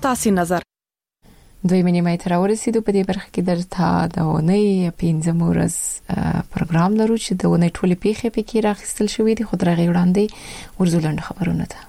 ستاسو نظر. دوی نیمه تر ورسېدو په دې برخه کې درته د اونۍ 15 ورځ پروګرام لرو چې د اونۍ ټولې پیښې پکې راخستل شوې دي. خو درغه وړاندې ورزولند خبرونه ده.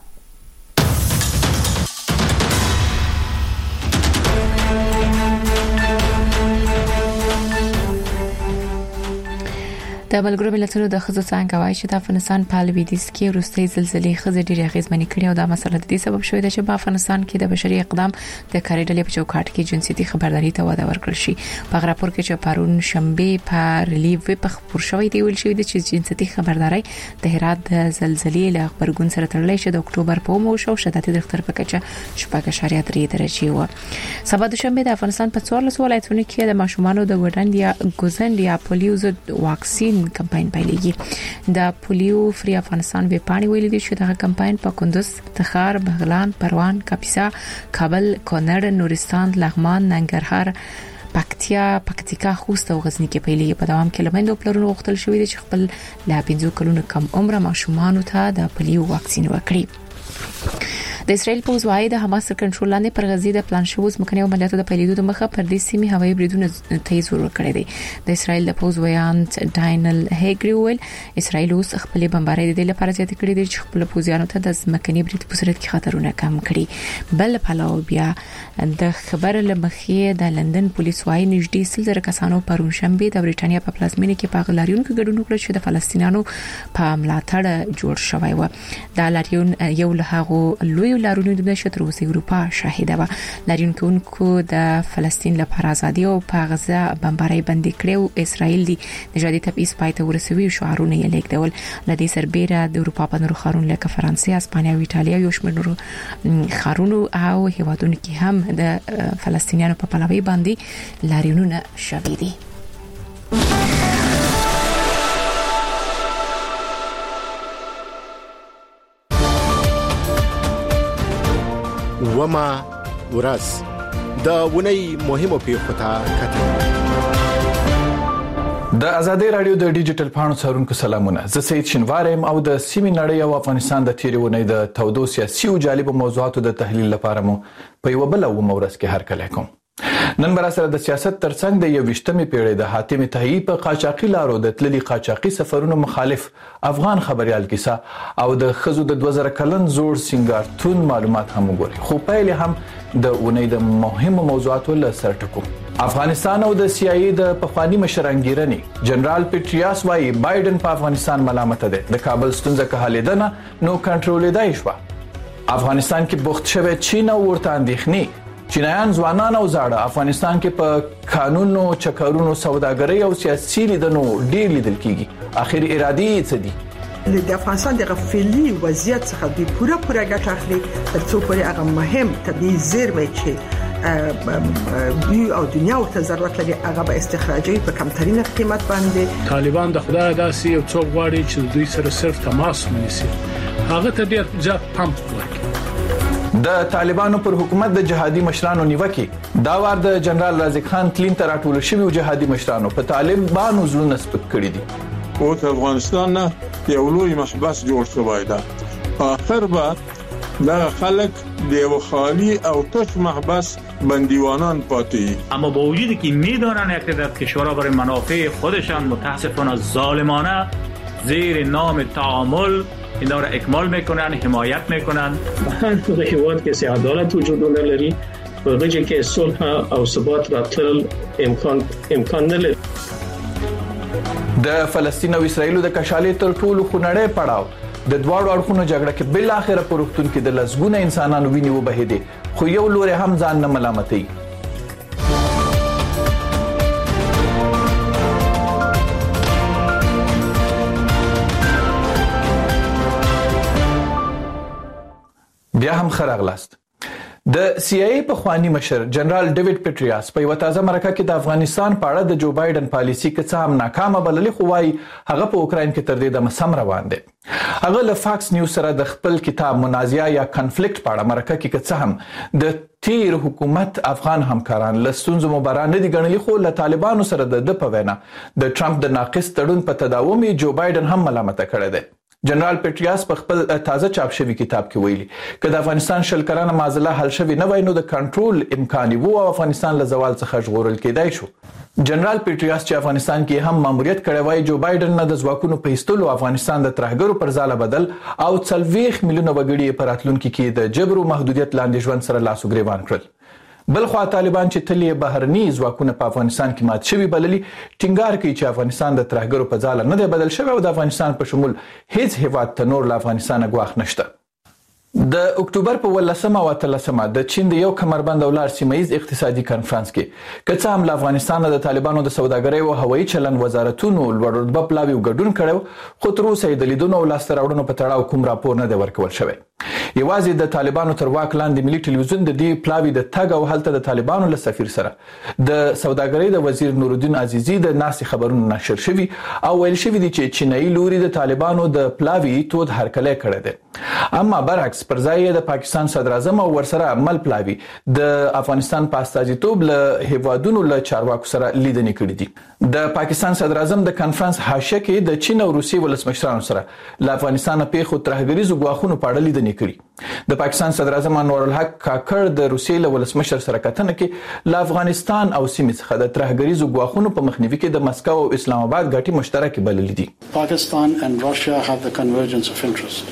د ملګرو ملتونو د خزو څنګه وایي چې د افغانستان په لویدیځ کې وروستي زلزلې خزې ډېرې اغیزمنې کړې او دا مسله د دې سبب شوې ده چې په افغانستان کې د بشري اقدام د کاریډلې په چوکاټ کې جنسيتي خبرداري ته وده ورکړل شي. په راپور کې چې پرون شنبه په ریلیف په خبر شوې دی ویل شوې ده چې جنسيتي خبرداري د هرات د زلزلې له خبرګون سره تړلې شي. د اکتوبر په مو شو شدت د خطر په کچه 4.3 درجه و. سبا د شنبه د افغانستان په 14 ولایتونو کې د ماشومانو د ګوزندیا پولیو واکسین کمپاین پیلېږي. د پولیو فری افغانستان وی پاڼې ویلي دي چې دا کمپاین په کندوز، تخار، بغلان، پروان، کاپیسا، کابل، کونړ، نورستان، لغمان، ننګرهار، پکتیکا، خوست او غزنی کې پیلېږي. په دوام کې لمندو پلرونو غوښتل شوې دي چې خپل لا 15 کلونو کم عمر ماشومان ته د پولیو واکسین ورکړي. د اسرائیل پوز وايي د حماس کنټرول لاندې پر غزې د پلان شوی ځمکني عملیاتو د پیلېدو د مخه پر دې سیمې هوایي بریدونه تیز ورکړي دي. د اسرائیل د پوز ویان ډاینل هیګری ویل اسرائیل اوس خپل بمبارۍ د لپاره زیات کړي دي چې خپل پوزیانو ته د ځمکني برید په صورت کې خطرونه کم کړي. بل پلاو بیا د خبر لمخې د لندن پولیس وايي نږدې 100 کسانو پرون شنبه د بریټانیا په پلازمینه کې په لاریون کې ګډون وکړ چې د فلسطینیانو په ملاتړ جوړ شوی و. د لاریون یو له هغه لوی لارونو د شتر اوس اروپا شاهده و. لارونکو د فلسطین لپاره ازادي او په غزه بمبارۍ بندي کړو. اسرائیل دی نژادي تبعیض پایته ورسوي شعارونه یې لیکدول. لدې سربېره د اروپا په نورو ښارونو لکه فرانسې، اسپانیا او ایتالیا یو شمېر نورو ښارونو او هیوادونو کې هم د فلسطینیانو په پلوي باندې لارونونه شوي دي. وما ورځ د ونی مهمو پیښو ته کتل. د ازادي رادیو د ډیجیټل پاڼو څارونکو سلامونه. زه سید شنوارم او د سیمې نړۍ او افغانستان د تیرې ونی د تودو سیاسي او جالب موضوعاتو د تحلیل لپاره مو په یو بل ورځ کې هرکلی کوم. نن بر سره د سیاست ترڅنګ د 21مې پیړۍ د حاتم طهیعي په قاچاقي لارو د تللي قاچاقي سفرونو مخالف افغان خبريال کیسه او د خزو د 2000 کلن زوړ سنگارتون معلومات هم وګوري. خو پایله هم د اونۍ د مهمو موضوعاتو له سر ټکو. افغانستان او د CIA د پخوانی مشرانګیرنی جنرال پیټریاس وايي بایدن په افغانستان ملامت ده. د کابل ستونزه که حل نه نو کنټرول دی شو. افغانستان کې بوخت شوی چین او ورته اندېښنې چینایان ځوانان او زاړه افغانستان کې په قانونو چکرونو سوداګرۍ او سیاسي لیدنو ډېر لیدل کیږي. اخر ارادي څه دي؟ د افغانستان د غفلي وضعیت څخه د پوره ګټه اخلي تر څو پورې هغه مهم طبيعي زیرمې چې دوی او دنیا ورته ضرورت لري هغه به استخراجي په کمترینه قیمت باندې. طالبان د خدای داسې یو څوک غواړي چې دوی سره صرف تماس ونیسي هغه ته ډېر ځات پمپ ورکړي. د طالبانو پر حکومت د جهادي مشرانو نیوکه دا وار د جنرال رازق خان تلین تر ټولو شوی جهادي مشرانو په طالبانو زړه سپک کړی دي. او افغانستان نه یو لوی محبس جوړ شوی دی. اخر بعد دا خلک د خالی او تش محبس بندیوانان پاتې. اما با وجودی که میدانن اقتدار کشورها برای منافع خودشان متاسفانه ظالمانه زیر نام تعامل اینا را اکمال میکنن، حمایت میکنن. در حیوان که عدالت وجود نداری و وجه که صلح او ثبات راتل امکان نداری. د فلسطین او اسرائیل د کشالې تر ټولو خونړی پړاو د دواړو اړخونو جګړه کې بل اخره په روغتون کې د لسګونه انسانانو ویني وبهېدې خو یو لوري هم ځان نه ملامتوي. بیا هم خراغلاست. د CIA په خواني مشر جنرال ډیوډ پیټریاس په یو تازه مرکه کې د افغانستان په اړه د جو بایدن پالیسی کې څه هم ناکامه بللې خو وايي هغه په اوکراین کې تر دې د مسم روان دي. هغه له فاکس نیوز سره د خپل کتاب منازعه یا کنفلیکټ په اړه مرکه کې څه هم د تیر حکومت افغان همکاران له ستونزو مبارزه نه دي ګڼلي خو له طالبانو سره د په وینا د ټرمپ د ناقص تړون په تداوم جو بایدن هم ملامت کړی دی. جنرال پیټریاس په خپل تازه چاپ شوی کتاب کې ویلي چې د افغانستان شل کلنه معضله حل شوی نه وای نو د کنټرول امکان وو او افغانستان له زوال څخه ژغورل کېدای شو. جنرال پیټریاس چې افغانستان کې هم ماموریت کړی وای جو بایدن نه د ځواکونو په ایستلو افغانستان د ترهګرو پر ځاله بدل او 40 میلیونه وګړي په راتلونکي کې د جبر او محدودیت لاندې ژوند سره لاس وګریوان کړل. بلخوا طالبان چې تل بهرني ځواکونه په افغانستان کې مات شوي بللي ټینګار کوي چې افغانستان د ترهګرو په ځاله نه دی بدل شوی او د افغانستان په شمول هیڅ هیواد ته نور له افغانستانه ګواښ نشته. د اکتوبر په 18 او 13 د چین د یو کمربند او لار سیمایي اقتصادي کانفرنس کې کڅ هم له افغانستان د طالبانو د سوداګرۍ او هوایي چلن وزارتونو لوړ رتبه پلاوی ګډون کړو خو تر اوسه د لیدونو او لاسته راوړنو په تړاو کوم راپور نه دی ورکول شوی. یوازې د طالبانو تر واک لاندې ملي ټلویزیون د دې پلاوی د تګ او هلته د طالبانو له سفیر سره د سوداګرۍ د وزیر نورالدین عزیزی د ناسي خبرونو نشر شوی او ویل شوی دی چې چینایي لوري د طالبانو د پلاوی تود هرکلی کړی دی. اما برعکس پر ځای د پاکستان صدر اعظم او ورسره مل پلاوی د افغانستان په استازیتوب له هیوادونو له چارواکو سره لیدنې کړې دي. د پاکستان صدر اعظم د کانفرنس حاشیه کې د چین او روسیې ولسمشرانو سره له افغانستان پیښو ترهګریزو ګواښونو په اړه لیدنې کړې. د پاکستان صدر اعظم انور الحق کاکړ د روسیې له ولسمشر سره کتنه کې له افغانستان او سیمې څخه د ترهګریزو ګواښونو په مخنیوي کې د مسکو او اسلام آباد ګټې مشترکې بللې دي. Pakistan and Russia have the convergence of interest.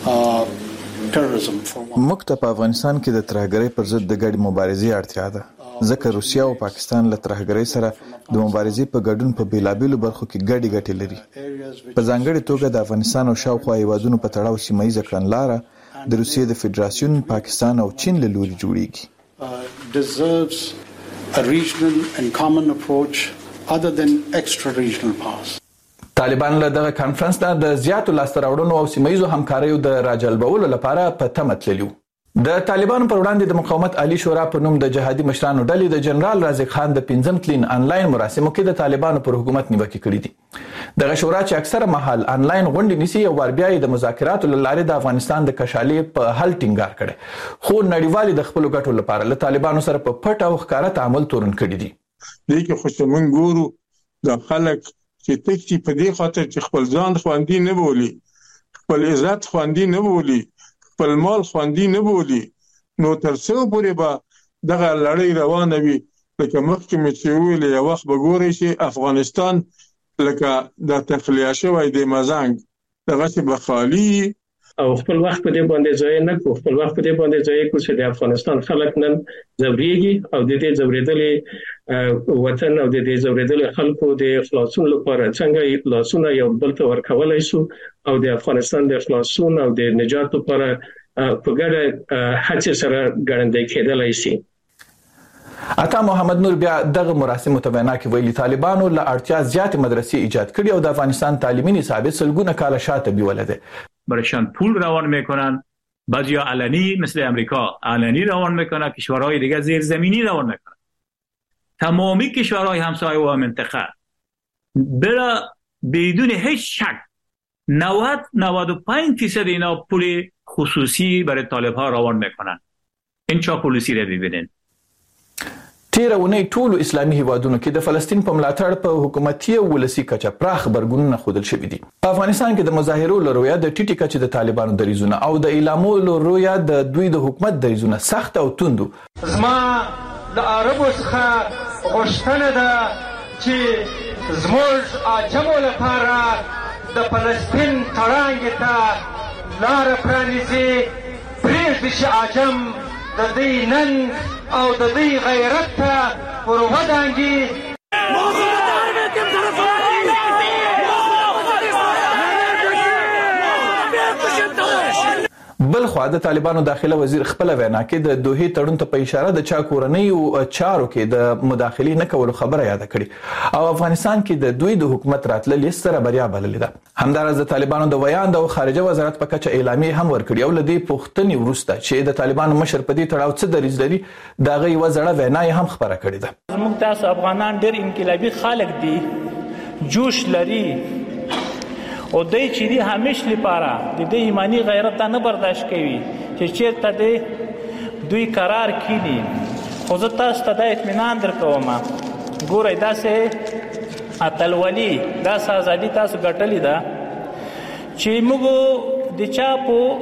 موږ ته په افغانستان کې د ترهګرۍ پر ضد د ګډې مبارزې اړتیا ده ځکه روسیا او پاکستان له ترهګرۍ سره د مبارزې په ګډون په بیلابیلو برخو کې ګډې ګټې لري. په ځانګړې توګه د افغانستان او شاوخوا هیوادونو په تړاو سیمایي کړنلاره د روسیې د فدراسیون پاکستان او چین له لوري جوړیږي. deserves a regional and common approach other than extra regional powers. طالبان له دغه کانفرنس نه د زیاتو لاسته راوړنو او سیمایي همکاریو د راجلبولو لپاره په تمه تللي وو. د طالبانو پر وړاندې د مقاومت عالی شورا په نوم د جهادي مشرانو ډلې د جنرال رازق خان د 5م تلین انلاین مراسمو کې د طالبانو پر حکومت نیوکې کړې دي. دغه شورا چې اکثره مهال انلاین غونډې نیسي او بیا د مذاکراتو له لارې د افغانستان د کشالې په حل ټینګار کړي خو نړیوالي د خپل ګټو لپاره له طالبانو سره په پټ او ښکاره تعامل تورن کړي دي. دغه خو څنګه ګورو د خلک چې تکي په دې خاطر چې خپل ځان خوندي نه بولي خپل عزت خوندي نه بولي خپل مال خوندي نه بولي نو تر څو پورې به دغه لړۍ روانه وي لکه مخکې مې چې ویل یو وخت به ګوري چې افغانستان لکه د تخلیه شوی د مزنګ دغه چې بخالي او خپل وخت په دې باندې ځای نه کو خپل وخت په دې باندې ځای کو چې د افغانستان خلک نن زوريږي او د دې زوریدلې وطن او د دې زوریدلې خلکو د خلاصون لپاره څنګه لاسونه یو بل ته ورکولای شو او د افغانستان د خلاصون او د نجات لپاره په ګډه هڅه سره ګړندې کېدلای شي. عطا محمد نور بیا دغه مراسمو ته وینا کې ویلي طالبانو له اړتیا زیات مدرسې ایجاد کړي او د افغانستان تعلیمي نصاب سلګونه کاله شاته بیولده برشان پول روان میکنن بعضیا علنی مثل امریکا علنی روان میکنن کشورهای دیگه زیر زمینی روان میکنن تمامی کشورهای همسایه و منطقه بلا بدون هیچ شک 90-95% اینا پول خصوصی برای طالب ها روان میکنن. این چا پولیسی رو ببینین. تیر اونۍ ټولو اسلامي هیوادونو کې د فلسطین په ملاتړ په حکومتي او ولسی کچه پراخ برګونونه ښودل شوي دي. په افغانستان کې د مظاهرو لرویا د ټیټی کچې د طالبانو دریزونه او د اعلامو لرویا د دوی د حکومت دریزونه سخت او توندو. زما د عربو څخه غوښتنه ده چې زموږ عجمو لپاره د فلسطین تړانګې ته لاره پرانیزي پرېږدي چې عجم د دې ننګ او د دې غیرت ته ور ودانګي. بل خو د طالبانو داخله وزیر خپل وینا کې د دوه تړون ته په اشاره د چا کورنۍ او چارو کې د مداخلې نه کولو خبره یاد کړي او افغانستان کې د دوی د حکومت راتلل ستره بریا بللې ده. همدارس د طالبانو د ویاند او خارجه وزارت په کچه اعلامیه هم ورکړي او لدی پښتني ورسته چې د طالبانو مشر په دې تړاو څه دریځ لري دا غي وزړه وینا هم خبره کړې ده. موږ تاسو افغانان ډېر انقلابي خلک دي جوش لري او دای چې دی همیش لپاره د دې ایمانی غیرت نه برداشت کوي چې چیرته دی دوی قرار کړي خو زه تاسو ته د اطمینان درکوم ګورئ داسې اتلولي داسې ازادي تاسو ګټلې ده چې موږ د چا په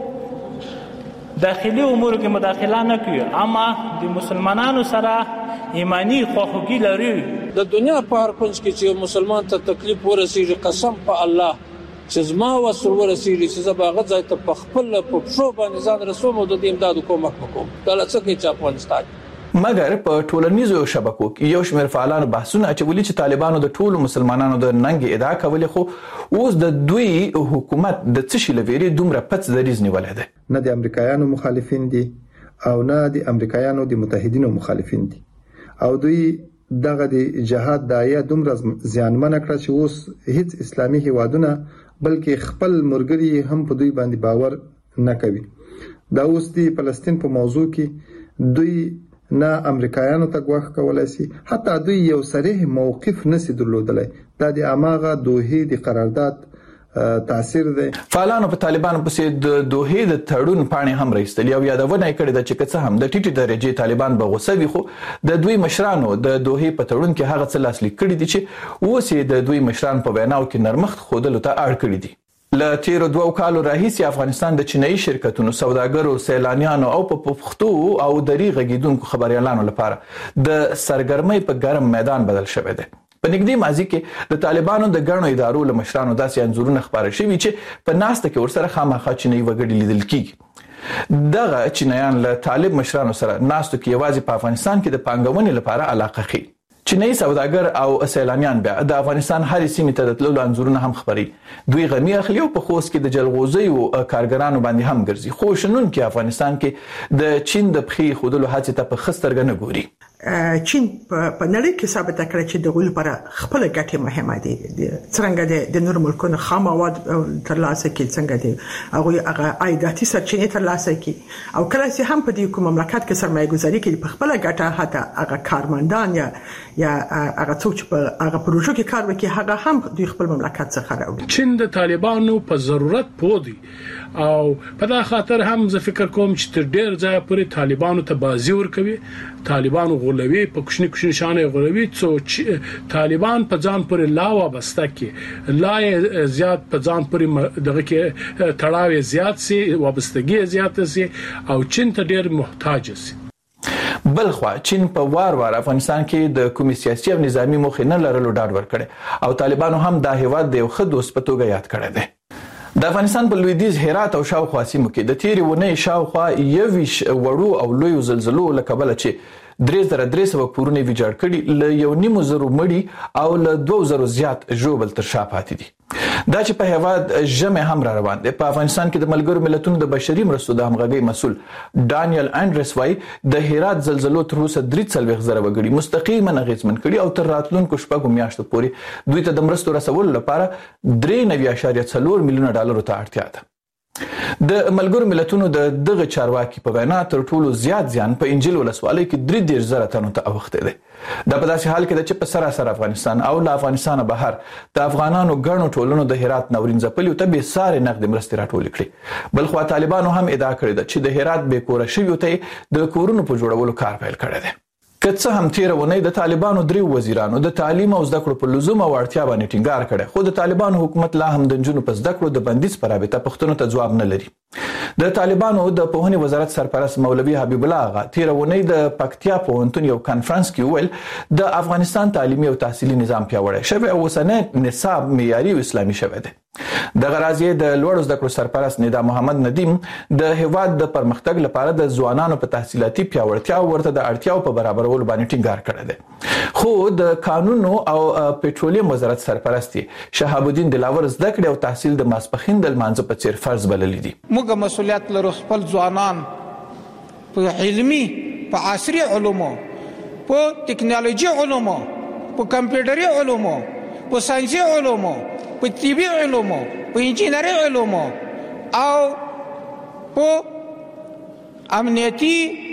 داخلي امور کې مداخله نه کوي، اما د مسلمانانو سره ایمانی خواخوږي لري. د دنیا په هر کونج کې چې مسلمان ته تکلیف ورسیږي، قسم په الله چې زما وسر ورسیږي چې زه به هغه ځای ته په خپل په پښو باندې ځان رسوم او د دې امداد کومک وکړم. دا څه کوي چې افغانستان مګر په ټولنیزو شبکو کې یو شمېر فعالانو بحثونه اچولي چې طالبانو د ټولو مسلمانانو د ننګ ادعا کولې، خو اوس د دوی حکومت د څه شي لویري دومره پڅ دریز نیولې ده. نه د امریکایانو مخالفین دي او نه د امریکایانو د متحدینو مخالفین دي، او دوی دغه د جهاد دایه دومره زیانمن کړ چې اوس هیڅ اسلامي هیوادونه بلکې خپل مرګري هم په دوی باندې باور نه کوي. دا اوس د فلسطین په موضوع کې دوی نه امریکایانو ته غوښ کولای شي، حتی دوی یو صریح موقف نسی درلودلای. دا د اماغه دوه د قرارداد تاثیر دی. فعالانو په طالبانو پسې د دوه د تړون پاڼې هم راستلې او یادونه کړې ده چې که څه هم د ټیټي درجه طالبان به غوسه وي، خو د دوی مشرانو د دوه په تړون کې هغه څه لاسلیک کړي دي چې اوس د دوی مشران په ویناو کې نرمښت خودلو ته اړ کړي دي. ل تیر 2 کالو راهیسې افغانستان د چینایي شرکتونو، سوداګرو، سیلانیانو او په پښتو او دری غږیدونکو خبريالانو لپاره د سرګرمۍ په ګرم میدان بدل شوی دی. په نږدې ماضي کې د طالبانو د ګڼو ادارو له مشرانو داسې انځورونه خبره شوي چې په ناسته کې ورسره خامخا چینایي وګړي لیدل کیږي. دغه چینایان له طالب مشرانو سره ناستو کې یوازې په افغانستان کې د پانګونې لپاره علاقه ښيي. چینایي سوداګر او سیلانیان بیا د افغانستان هرې سیمې ته د تللو انځورونه هم خبري. دوی غمی اخلي او په خوست کې د جلغوزیو کارګرانو باندې هم ګرځي، خو شنونکي افغانستان کې د چین د پخې خودلو هڅې ته په خسترګ نه ګوري. چین په نړۍ کې ثابت کړی چې د غول لپاره خپل ګټې مهمه دي. څنګه د نور ملکونو خام مواد ترلاسه کوي، څنګه دي هغه عایداتي سرچینې ترلاسه کوي، او کله چې هم په دې کوم مملکت کې سرمایه گذاري کوي په خپل ګټه، حتی هغه کارمندان یا هغه څوک چې په هغه پروژو کې کار وکړي هغه هم د خپل مملکت څخه راوړي. چین د طالبانو په ضرورت پودي او په دا خاطر هم زه فکر کوم چې تر ډیر ځای پورې طالبانو ته بازي ورکوي، طالبانو غولوي، په کوچني کوچني شانې غولوي، چې طالبان په ځان پورې لا وابسته کې لا زیات په ځان پورې دغه کې تړاو زیات سي، وابستګي زیات سي او چین ته ډیر محتاج سي. بلخوا چین په وار افغانستان کې د کومي سیاسي او نظامی موخې نه لرلو ډاډ ورکړي او طالبانو هم د هیواد د یو ښه دوست په توګه یاد کړی دی. د افغانستان په لویدیځ هرات او شاوخوا سیمو کې د تیرې ونې شاوخوا 21 وړو او لویو زلزلو له کبله چې 3300 کورونه ویجاړ کړي، له 1.5 مړي او له 2000 زیات ژوبل تر شا پاتې دي. دا چې په هیواد ژمه هم را روان دي. په افغانستان کې د ملګرو ملتونو د بشري مرستو د همغږي مسول ډانیل انډرس وايي د هرات زلزلو تر اوسه 43,000 وګړي مستقیما اغیزمن کړي او تر راتلونکو شپږو میاشتو پورې دوی ته د مرستو رسولو لپاره 3.4 میلیونه ډالر ته اړتیا ده. د ملګرو ملتونو د دغه چارواکي په وینا تر ټولو زیات ځان په انجیل ولسوالۍ کې 3,000 تنو ته اوخته دي. دا په داسې حال کې چې په سراسر افغانستان او له افغانستان بهر د افغانانو ګڼو ټولنو د هرات ناورین ځپلي ته به ساري نقد مرستې راټول کړي. بلخو طالبانو هم ادعا کړې ده چې د هرات به کور شوی ته د کورونو په جوړولو کار پیل کړی دی. که څه هم تیر ونې د طالبانو 3 وزیرانو د تعلیم او زده کړو په لزوم او اړتیا باندې ټینګار کړي، خو د طالبانو حکومت لا هم د جنونو په زده کړو د بندیز پر رابطه پښتنو ته جواب نه لري. د طالبانو د پوهنې وزارت سرپرست مولوي حبیب الله آغا تیر ونې د پکتیا پوهنتون یو کانفرنس کې ویل د افغانستان تعلیمي او تحصیلي نظام پیاوړی شوی او اوسنی نصاب معیاري او اسلامي شوی دی. د غرازیه د لوړو زده کړو سرپرست ندا محمد ندیم د هیواد د پرمختګ لپاره د ځوانانو په تحصیلاتي پیاوړتیا او ورته د اړتیاو په برابرولو باندې ټینګار کړی دی. خو د قانونو او پټرولیم وزارت سرپرست شهاب الدین دلاور زده کړې او تحصیل د ماسپخین د لمانځه په څیر فرض بللی دي. موږ مسؤلیت لرو خپل ځوانان په علمي، په عصري علومو، په ټکنالوژي علومو، په کمپیوټري علومو، په ساينسي علومو، په طبي علومو، په انجینري علومو او په امنیتي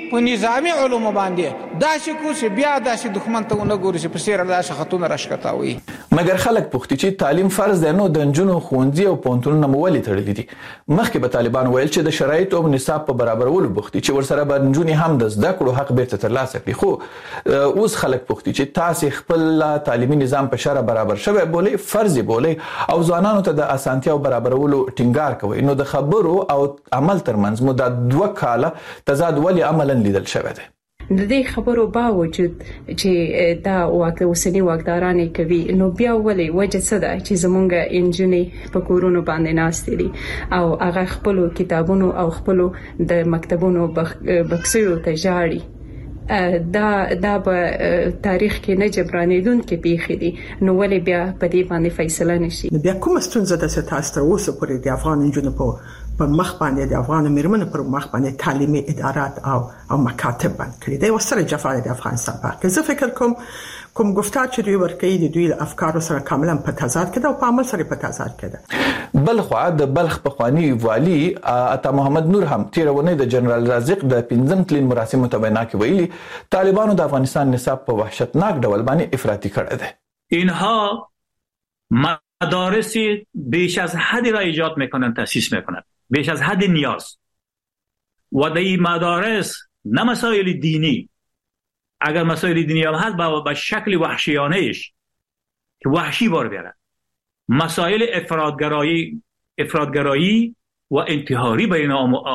په نظامی علوم باندې داسې کو چې بیا داسې دښمن ته ونه ګوري چې په سیر الله شخصونه راشکتاوي. مګر خلک پوښتنه چې تعلیم فرض دی نو د نجونو ښوونځي او پوهنتونونه مولي تړلي دي. مخکې به طالبان ویل چې د شرایطو او نصاب په برابرولو بوختي چې ورسره به نجونې هم د زده کړو حق بیرته ترلاسه کړي. خو اوس خلک پوښتنه چې تاسو خپل تعلیمي نظام په شرع برابر شوی بولي، فرض بولي او ځوانانو ته د اسانتیاو برابرولو ټینګار کوي، نو د خبرو او عمل ترمنځ مو د 2 کاله تضاد ولې عملاً لیدل شوی دی؟ د دې خبرو باوجود چې دا اوسنی واکداران کوي نو بیا ولې وجه څه ده چې زمونږ انجنې په کورونو باندې ناستې دي او هغه خپل کتابونو او خپل د مکتبونو بکسونو ته جاړي. دا به تاریخ کې نه جبرانیدون کې پیښې دي، نو ولې بیا په دې باندې فیصله نشي؟ بیا کوم ستونزه ده چې تاسو تر اوسه پورې د افغان انجونو په مخ باندې د افغان میرمنو پر مخ باندې تعلیمي ادارات او مکاتب باندې کړی دی وسره جفای د افغانستان په کې. زه فکر کوم گفتار چې دوی ورکوي د دوی افکارو سره کاملا په تضاد کې ده او په عمل سره په تضاد کې ده. بل خو د بلخ پخوانی والی عطا محمد نور هم تیرونه د جنرال رازق د 5م تلین مراسمو ته وینا کې ویلي طالبانو د افغانستان نصاب په وحشتناک ډول باندې افراطی کړی دی. اینها مدارسی بیش از حدی را ایجاد میکنن، تأسیس میکنن بیش از حد نیاز و در این مدارس نه مسائل دینی، اگر مسائل دینی هم هست با شکل وحشیانهش که وحشی بار بیارن، مسائل افراطگرایی و انتحاری بین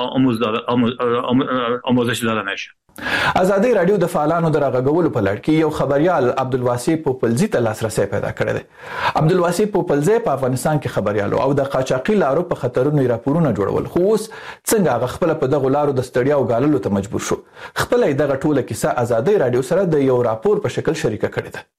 آموزش داده نشه. ازادي رادیو د فعالانو درغغولو په لړ کې یو خبريال عبدالواسي پوپلزي ته لاسرسي پیدا کړی دی. عبدالواسي پوپلزي په افغانستان کې خبريالو او د قاچاقي لارو په خطرونو راپورونه جوړول، خو اوس څنګه خپل په دغه لارو د ستړیا او غاللو ته مجبور شو. خپل دغه ټوله کیسه ازادي رادیو سره د یو راپور په شکل شریکه کړې ده.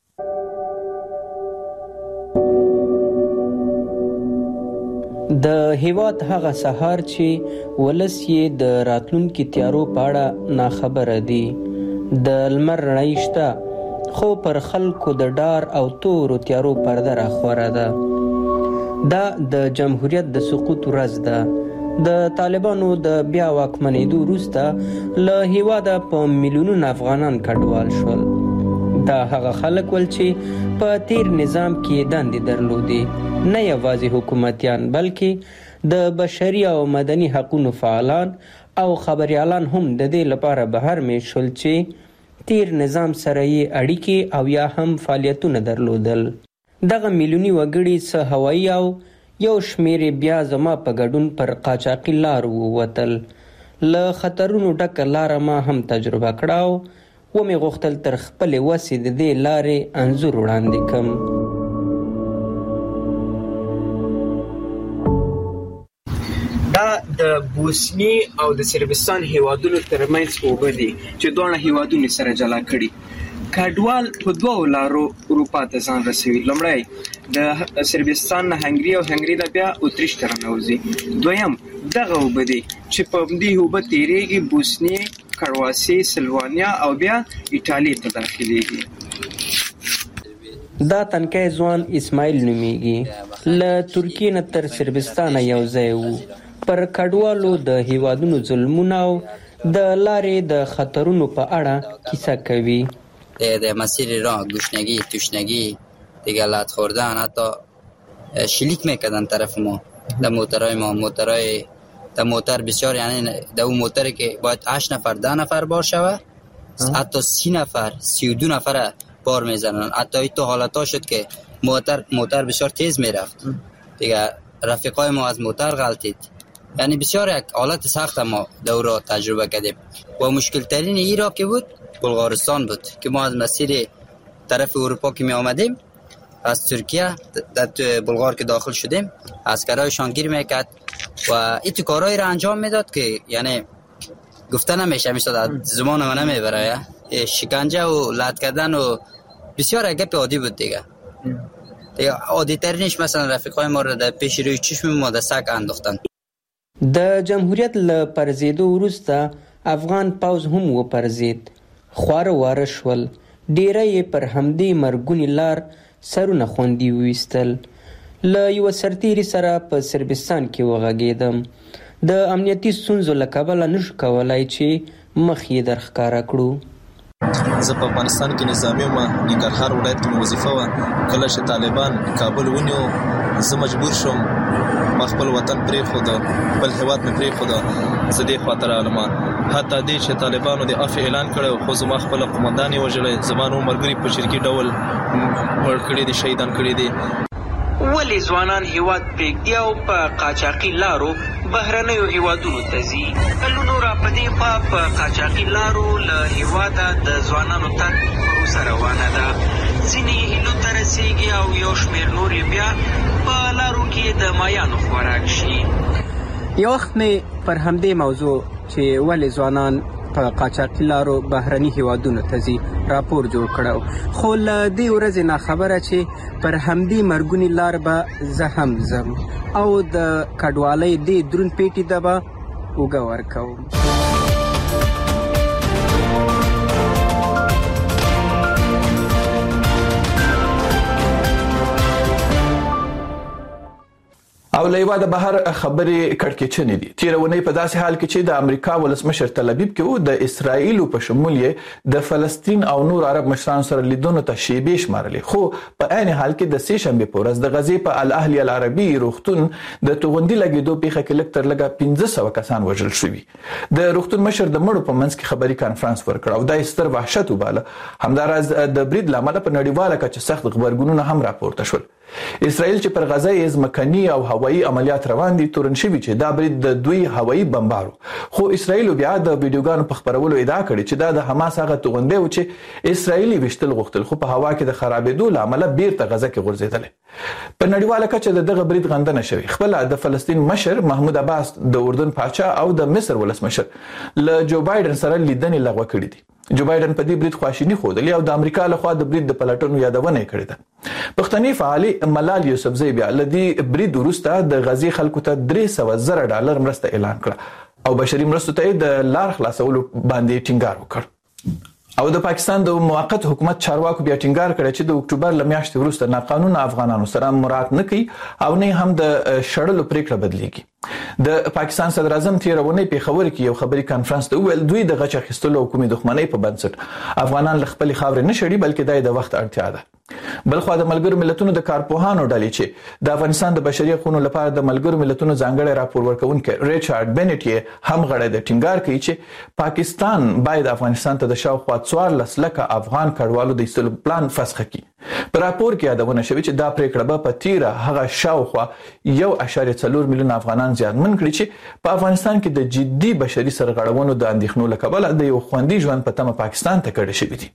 د هیواد هغه سهار چې ولس یې د راتلونکي تیارو په اړه ناخبره دي. د لمر رڼا شته خو پر خلکو د ډار او تورو تیارو پرده راخوره ده. دا د جمهوریت د سقوط ورځ ده. د طالبانو د بیا واکمنېدو وروسته له هیواده په میلیونونو افغانان کډوال شول. دا هغه خلک ول چې په تیر نظام کې دندې درلودې، نه یوازې حکومتیان بلکې د بشري او مدني حقوقو فعالان او خبريالان هم د دې لپاره بهر میشول چې تیر نظام سره یې اړیکې او یا هم فعالیتونه درلودل. دغه میلیوني وګړي څه هوایي او یو شمیر بیا زما په ګډون پر قاچاقي لار ووتل. له خطرونو ډکه لار ما هم تجربه کړه و مې غوښتل تر خپلې وسې د دې لارې انځور وړاندې کړم. دا د بوسني او د صربستان هیوادونو ترمنځ اوبه دي چې دواړه هیوادونه سره جلا کړي. کډوال په دوه لارو اروپا ته ځان رسوي. لومړی د صربستان نه هنګري او هنګري نه بیا اتریش ته راوځي. دویم دغه اوبه دي چې په دې اوبه تیریږي بوسني، کرواسی، سلوانیا او بیا ایټالیا ته داخليږي. دا تنکي ځوان اسماعیل نوميږي. له ترکیې نه تر صربستان یو ځای وو. پر کډوالو د هیوادونو ظلمونه او د لارې د خطرونو په اړه کیسه کوي. در مسیر راه گشنگی، تشنگی، دیگه لط خوردن، حتی شلیک میکردن طرف ما در موترهای ما. موترهای در موتر بسیار، یعنی در اون موتری که باید 8 نفر 10 نفر بار شود، حتی 30 نفر 32 نفر بار میزنن. حتی تو حالتا شد که موتر بسیار تیز میرفت دیگه. رفیقای ما از موتر غلطید. یعنی بسیار یک حالت سخت ما دور را تجربه کردیم و مشکل ترین ای را که بود بلغارستان بود که ما از مسیر طرف اروپا که می آمدیم از ترکیه در بلغار که داخل شدیم عسکرای شانگیر میکرد و این تو کارهایی را انجام میداد که یعنی گفته نمیشه، میشد زمان ما نمیبره. شکنجه و لط کردن و بسیار گپ عادی بود دیگه. عادی ترینش مثلا رفیقای ما را در پیش روی چشم ما در سگ انداختن. د جمهوریت له پرزیدو وروسته افغان پوځ هم وپرزید. خواره واره شول. ډیری پر همدې مرګونی لار سرونه خوندي ویستل. له یو سرتیری سره په صربستان کې وغږیدم. د امنیتي ستونزو له کبله نشو کولای چې مخ یې درښکاره کړو. زه په افغانستان کې نظامي وم، ننګرهار ولایت کې وظیفه وه. کله چې طالبان کابل ونیو زه مجبور شوم ما خپل وطن پرېښود، خپل هېواد مې پرېښود، زه دې خواته رالم. حتی دې چې طالبانو د عفو اعلان کړی خو زما خپله قومندان یې وژلی، زما نور ملګري په شرکي ډول مړ کړي دي، شهیدان کړي دي. ولې ځوانان هیواد پرېږدي او په قاچاقي لارو بهرنیو هیوادونو ته ځي؟ کلونو راپدې خوا په قاچاقي لارو له هیواده د ځوانانو تګ پروسه روانه ده. ځینې هیلو ته رسېږي او یو شمېر نور یې بیا په لارو کې د مایانو خوراک شي. یو وخت مې پر همدې موضوع چې ولې ځوانان په قاچاقي لارو بهرني هیوادونو ته ځي راپور جوړ کړو، خو له دې ورځې ناخبره چې پر همدې مرګونې لار به زه هم ځم او د کډوالۍ دې دروند پیټي ته به اوږه ورکوم. او له یوه د بهر خبرې کړکېچنې دي. تېره اونۍ په داسې حال کې چې د امریکا ولسمشر تل ابیب کې و د اسرائیلو په شمول یې د فلسطین او نور عرب مشرانو سره لیدونو ته شیبې شمارلې، خو په عین حال کې د سې شنبې په ورځ د غزې په الاهلي العربي روغتون د توغندي لګېدو پیښه کې لږ تر لږه 1500 کسان وژل شوي. د روغتون مشر د مړو په منځ کې خبري کانفرنس ورکړ او دا یې ستر وحشت وباله. همداراز د برید له امله په نړیواله کچه سخت غبرګونونه هم راپورته شول. اسرائیل چې پر غزه یې ځمکني او هوایي عملیات روان دي تورن شوي چې دا برید د دوی هوایي بمبارو، خو اسرائیل بیا د ویډیوګانو په خبرولو ادعا کړې چې دا د حماس هغه توغندی و چې اسرائیلي وشتل غوښتل خو په هوا کې د خرابېدو له امله بیرته غزه کې غورځېدلې. په نړیواله کچه دغه برید غندنه شوی. خپل د فلسطین مشر محمود عباس، د اردن پاچا او د مصر ولسمشر له جو بایدن سره لیدنې لغوه کړې دي. جو بایدن په دې برید خواشیني ښودلې او د امریکا لخوا د برید د پلټنو یادونه کړې ده. پښتني فعالي ملال یوسفزۍ بیا له دې برید وروسته د غزې خلکو ته $300,000 مرسته اعلان کړه او بشري مرستو ته د لار خلاصولو باندې ټینګار وکړ. او د پاکستان د موقت حکومت چارواکو بیا ټینګار کړی چې د اکتوبر له میاشتې وروسته ناقانونه افغانانو سره مراعات نه کوي او نه هم د شړلو پریکړه بدلیږي. د پاکستان صدر اعظم تېره اونۍ پېښور کې یو خبري کانفرنس ته وویل دوی د غچ اخیستلو او کومې دښمنۍ په بنسټ افغانان له خپلې خاورې نه شړي بلکې دا د وخت اړتیا ده. بلخوا د ملګرو ملتونو د کارپوهانو ډلې چې د افغانستان د بشري حقوقو لپاره د ملګرو ملتونو ځانګړی راپور ورکوونکی ریچارډ بینټ یې هم غړی د ټینګار کوي چې پاکستان باید افغانستان ته د شاوخوا 14 لکه افغان کډوالو د ایستلو پلان فسخ کړي. په راپور کې یادونه شوې چې دا پریکړه به په تیره هغه شاوخوا 1.4 میلیون افغانان زیانمن کړي چې په افغانستان کې د جدي بشري سرغړونو د اندېښنو له کبله د یو خوندي ژوند په تمه پاکستان ته کډه شوي دي.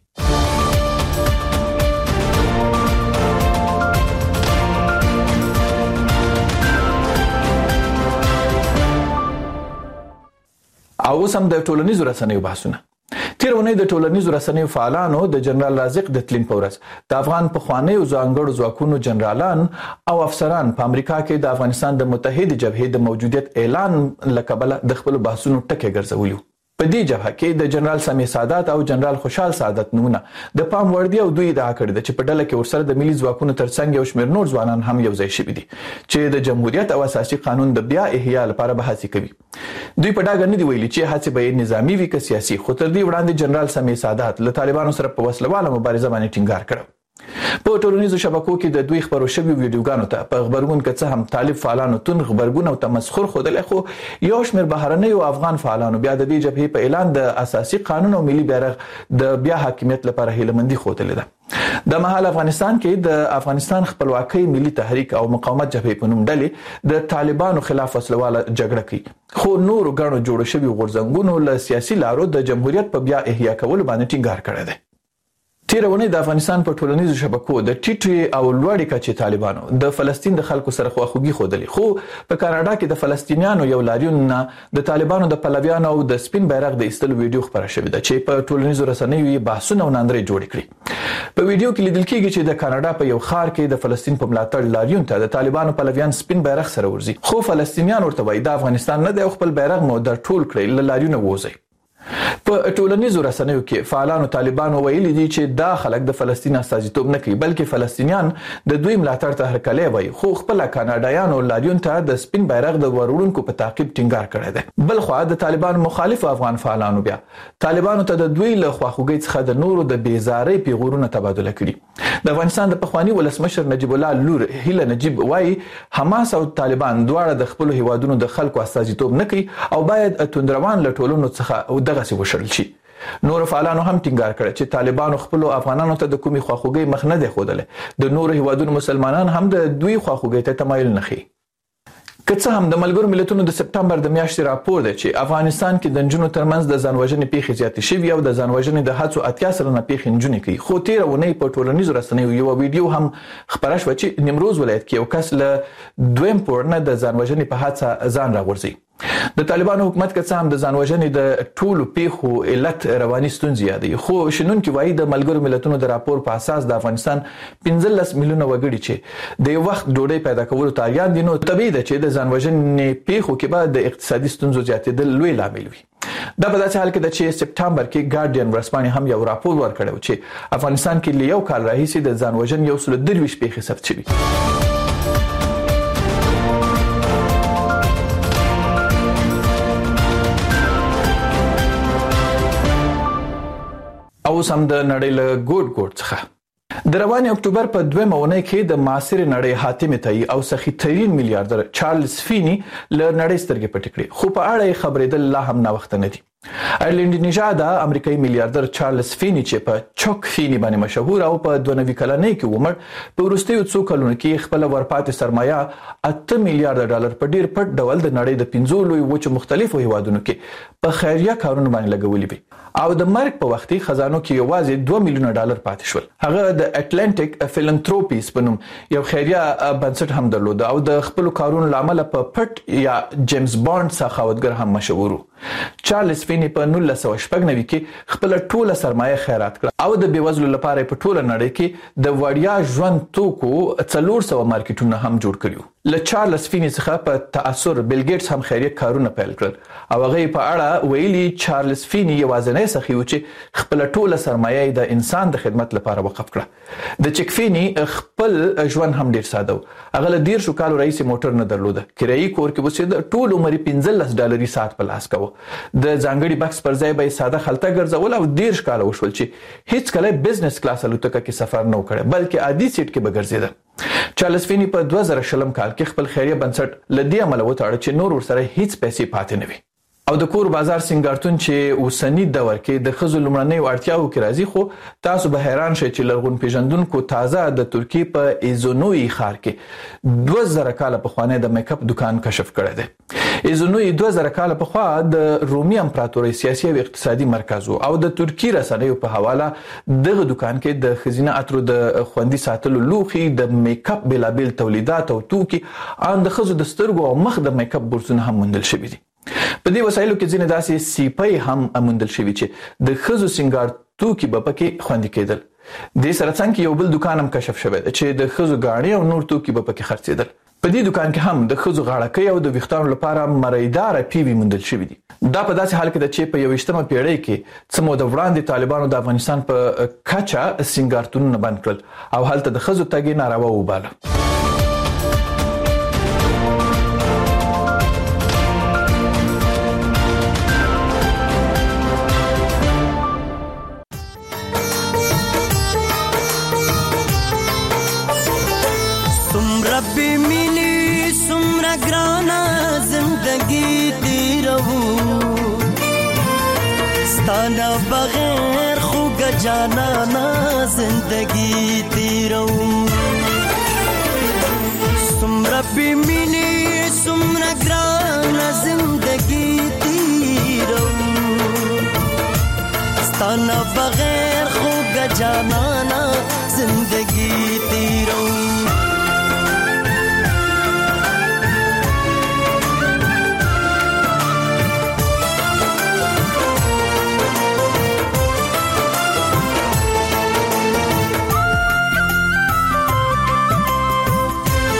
او اوس هم د ټولنیزو رسنیو بحثونه. تېره اونۍ د ټولنیزو رسنیو فعالانو د جنرال رازق د تلین په ورځ د افغان پخوانیو ځانګړو ځواکونو جنرالان او افسران په امریکا کې د افغانستان د متحدې جبهې د موجودیت اعلان له کبله د خپلو بحثونو ټکی ګرځولي. په دې جبهه کې د جنرال سمیع سعادت او جنرال خوشحال سعادت نومونه د پام وړ دي او دوی ادعا کړې ده چې په ډله کې ورسره د ملي ځواکونو ترڅنګ یو شمېر نور ځوانان هم یو ځای شوي دي چې د جمهوریت او اساسي قانون د بیا احیا لپاره به هڅې کوي. دوی په ډاګه نه دي ویلي چې هڅې به یې نظامي وي که سیاسي، خو تر دې وړاندې جنرال سمیع سعادت له طالبانو سره په وسلواله مبارزه باندې ټینګار کړی. په ټولنیزو شبکو کې د دوی خبرو شویو ویډیوګانو ته په خبرګون کې څه هم طالب فعالانو تون خبرګون او تمسخر ښودلی، خو یو شمېر بهرنیو افغان فعالانو بیا د دې جبهې په اعلان د اساسي قانون او ملي بیرغ د بیا حاکمیت لپاره هیلهمندي ښودلې ده. د مهال افغانستان کې د افغانستان خپلواکۍ ملي تحریک او مقاومت جبهې په نوم ډلې د طالبانو خلاف وسلواله جګړه کوي، خو نورو ګڼو جوړو شویو غورځنګونو له سیاسي لارو د جمهوریت په بیا احیا کولو باندې ټینګار کړی دی. تېره اونۍ د افغانستان په ټولنیزو شبکو د ټیټې او لوړې کچې طالبانو د فلسطین د خلکو سره خواخوږي ښودلې، خو په کاناډا کې د فلسطینیانو یو لاریون نه د طالبانو د پلویانو او د سپین بیرغ د ایستلو ویډیو خپره شوې ده چې په ټولنیزو رسنیو یې بحثونه او ناندرۍ جوړې کړي. په ویډیو کې لیدل کېږي چې د کاناډا په یو ښار کې د فلسطین په ملاتړ لاریون ته د طالبانو پلویان سپین بیرغ سره ورځي، خو فلسطینیان ورته وایي د افغانستان نه دی او خپل بیرغ مو در ټول کړئ له لاریونه ووځئ. په ټولنیزو رسنیو کې فعالانو طالبانو ویلي دي چې دا خلک د فلسطین استازیتوب نه کوي بلکې فلسطینیان د دوی ملاتړ ته هرکلی وایي خو خپل کاناډایانو لاریون ته د سپین بیرغ د وروړونکو په تعقیب ټینګار کړی دی بل خو د طالبان مخالف افغان فعالانو بیا طالبانو ته د دوی له خواخوږۍ څخه د نورو د بیزارۍ پیغورونه تبادله کړي د افغانستان د پخوانی ولسمشر نجیب الله لور هیله نجیب وایي حماس او طالبان دواړه د خپل هیوادونو د خلکو استازیتوب نه کوي او باید توندروان له ټولنو څخه دغه څه وشړل شي نور فعالانو هم ټینګار کړ چې طالبانو خپل افغانانو ته د کومي خواخوږۍ مخ نه دی ښودلې د نور هیوادونو مسلمانان هم د دوی خواخوږۍ ته تمایل نه ښيي که څه هم د ملګرو ملتونو د سپټمبر د میاشتې راپور دی چې افغانستان کې د نجونو ترمنځ د ځانوژنې پیښې زیاتې شوي او د ځانوژنې د هڅو 80 سلنه پیښې نجونې کوي خو تېره اونۍ په ټولنیزو رسنیو یو ویډیو هم خپره شوه چې نیمروز ولایت کې یو کس له دویم پوړ نه د ځانوژنې په هڅه ځان راغورځي د طالبانو حکومت که څه هم د ځانوژنې د ټولو پیښو علت رواني ستونزې یادوي خو شنونکي وایي د ملګرو ملتونو د راپور په اساس د افغانستان 15 میلیونه وګړي چې د یو وخت ډوډۍ پیدا کولو ته اړین دي نو طبیعي ده چې د ځانوژنې پیښو کې به د اقتصادي ستونزو زیاتېدل لوی لامل وي دا په داسې حال کې ده چې سپټمبر کې ګارډین ورځپاڼې هم یو راپور ورکړی چې افغانستان کې له یو کال راهیسې د ځانوژنې 123 پیښې ثبت شوي او سم د نړۍ له ګوټ څخه د رواني اکتوبر په 2 مونې کې د معاصر نړۍ حاتم تای او سخی ترين میلیارډر چارلز فینی له نړۍ سترګې پټې کړې خو په اړه خبرېدل لا هم نه وخت نه دي ایرلند نژاد امریکایي میلیارډر چارلز فینی چې په چوک فینی باندې مشهور او په 92 کلنۍ کې عمر په وروستیو څو کلونو کې خپل ورپاتې سرمایه 8 میلیارډ ډالر په ډیر پټ ډول د نړۍ د 15 لوی وچو مختلفو هیوادونو کې په خیریه کارونو باندې لګولې وي او د مرګ په وختي خزانو کې یوازې 2 میلیونه ډالر پاتې شول هغه د اټلانټیک فیلانتروپیز په نوم یو خیریه بنسټ هم درلود او د خپل کارونو لامل په پټ یا جیمز بانډ سخاوتګر هم مشهور چارلز فینی په 1996 کې خپل ټوله سرمایه خیرات کړه او د بیوزلو لپاره په ټوله نړۍ کې د وړیا ژوند توکو 400 مارکیټونه هم جوړ کړیو له چارلز فینی څخه په تاثر بیل ګیټس هم خیریه کارونه پیل کړل او هغه په اړه ویلي چارلز فینی یوازینی سخی و چې خپل ټوله سرمایه د انسان د خدمت لپاره وقف کړه د چک فینی خپل ژوند هم ډیر ساده و هغه له 10 کالو رئیس موټر نه درلوده کرایي کور کې وسید ټول عمر $15 ساعت په لاس کاوه د ځانګړي بکس پر ځای به ساده خلطه ګرځول او 10 کال وشول چې هیڅ کله بزنس کلاس الوتکه کې سفر نه وکړ بلکې عادي سیټ کې به ګرځیده چارلز فینی په 2000 کال کې خپل خیریه بنسټ لدی عمل وتاړ چې نور ورسره هیڅ پیسې پاتې نه وي او د کور بازار سنگارتون چې اوسنی دور کې د خزو لمړنۍ اړتیاو کې راځي خو تاسو به حیران شئ چې لرغون پیژندونکو تازه د ترکیه په ایزونوی ښار کې 2000 کال پخوانی د میک اپ دکان کشف کړی دی ایزونوی 2000 کال پخوا د رومي امپراتورۍ سیاسي او اقتصادي مرکز او د ترکیه رسنیو په حواله دغه دکان کې د خزینه اترو د خوندي ساتلو لوخي د میک اپ بلابل تولیدات او توکي ان د خزو د سترګو او مخ د میک اپ برسونه هم موندل شوي دي په دې وسایلو کې ځینې داسې سیپۍ هم موندل شوي چې د خزو سنگار توکي به پکې خوندي کېدل د سره څنګه یو بل دکان هم کشف شوی چې د خزو غاڼې او نور توکي به پکې خرڅېدل په دې دکان کې هم د خزو غاړکۍ او د ویښتانو لپاره مریدار پیوي موندل شوي دي دا په داسې حال کې چې په 21مه پیړۍ کې څه مو د وړاندې طالبانو د افغانستان په کچا سنگارتونونه بند کړل او هلته د خزو تګ ناروا وباله ستانا بغیر خوگ جانانا زندگی تیرو سمرا بیمینی سمرا گرانا زندگی تیرو ستانا بغیر خوگ جانانا زندگی تیرو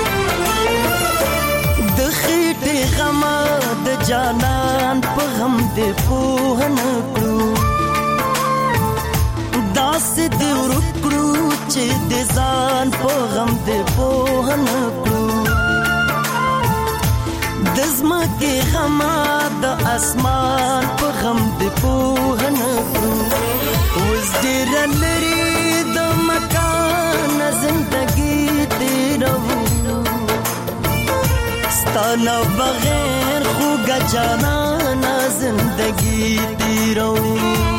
جانان په غم دې پوه نه کړو داسې دې ورکړو چې دې ځان په غم دې پوه نه کړو د ځمکې غما د اسمان په غم دې پوه نه کړو اوس ډېر لري د مکان زندګي تیرو ستانه بغیر خوږه جانانه زندګي تیرو